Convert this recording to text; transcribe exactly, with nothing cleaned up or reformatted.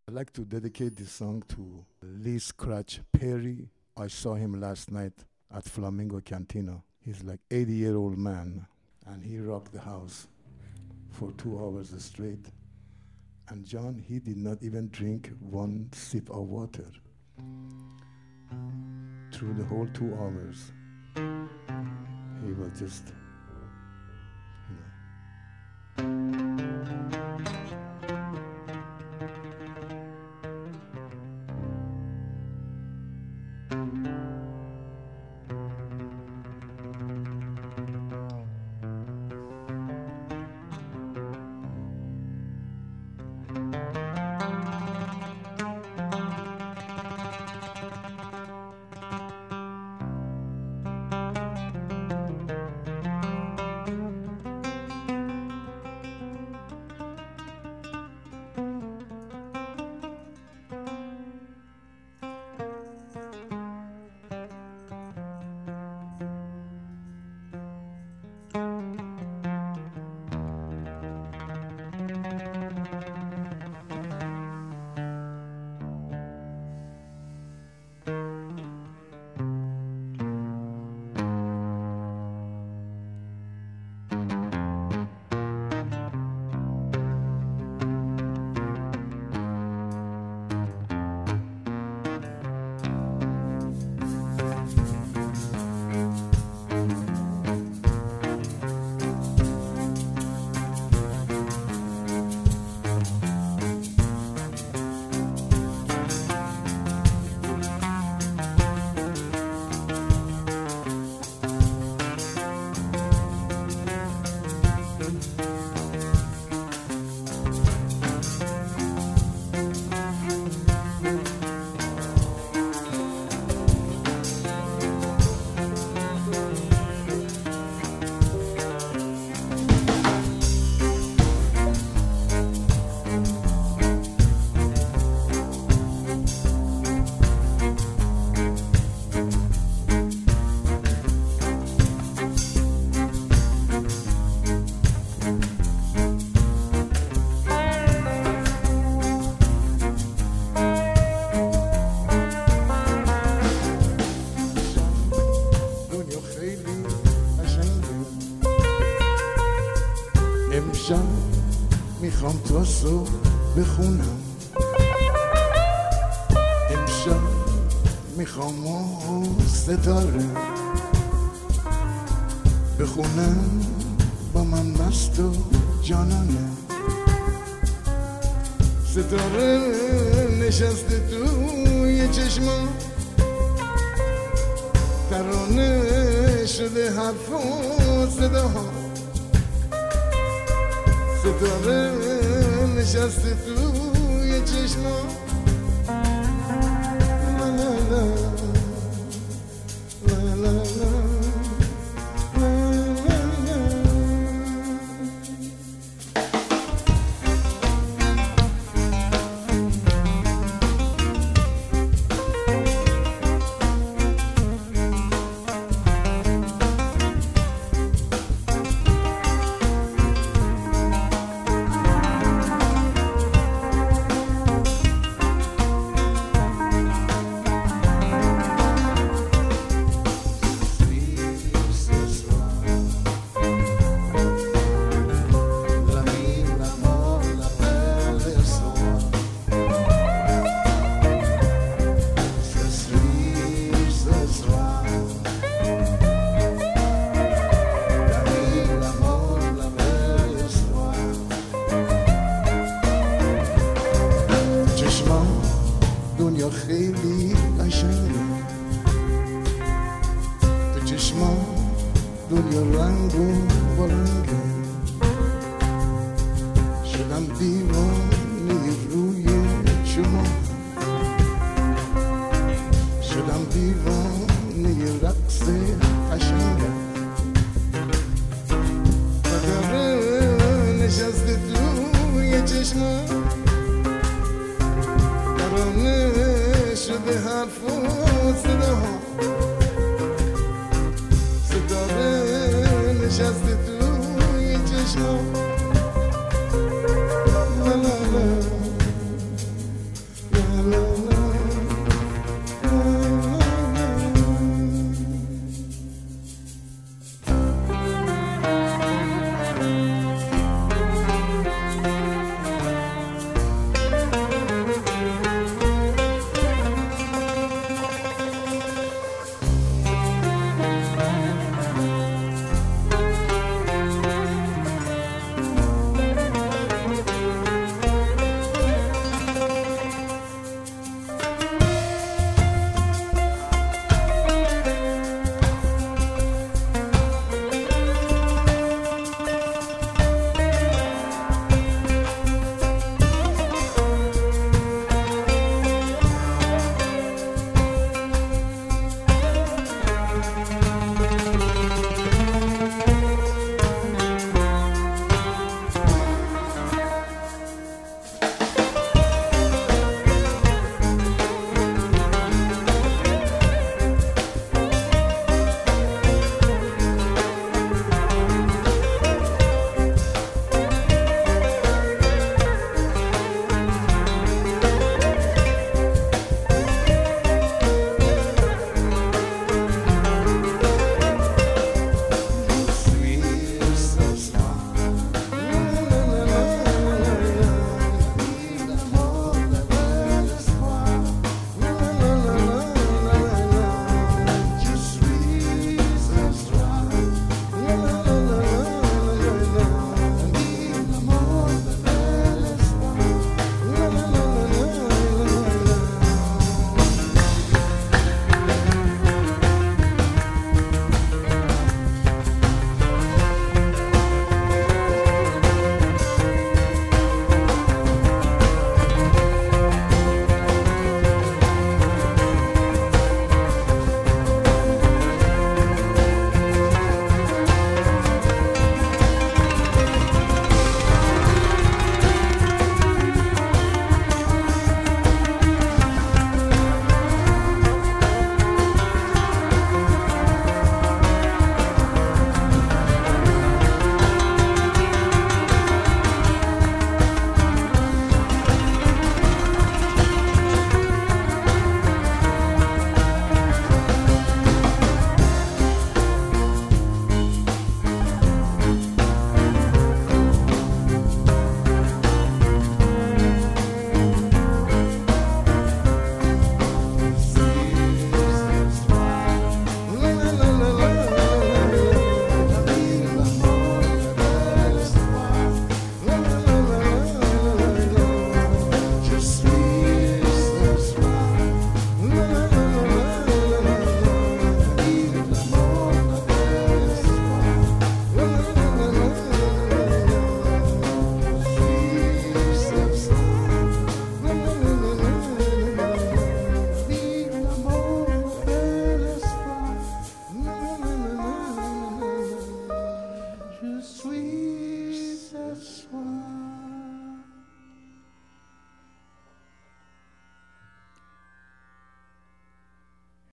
I'd like to dedicate this song to Lee Scratch Perry. I saw him last night at Flamingo Cantina. He's like eighty-year-old man, and he rocked the house for two hours straight. And John, he did not even drink one sip of water through the whole two hours. He was just, you know. امشب میخوام تو صبح بخونم، امشب میخوام ستاره بخونم با من مست و جانانه. ستاره نشسته توی چشما، ترانه شده حرف و صداها. ستاره نشسته توی چشما، لا لا لا لا لا لا. دنیا خیلی قشنگه، تو چشما دنیا رنگ و برنگه. شدم دیوانه روی شما، شدم دیوانه رقص قشنگه. ستاره نشسته توی چشما، ترانه شده حرف و صداها. ستاره نشسته توی چشما، لا لا لا Jesus one.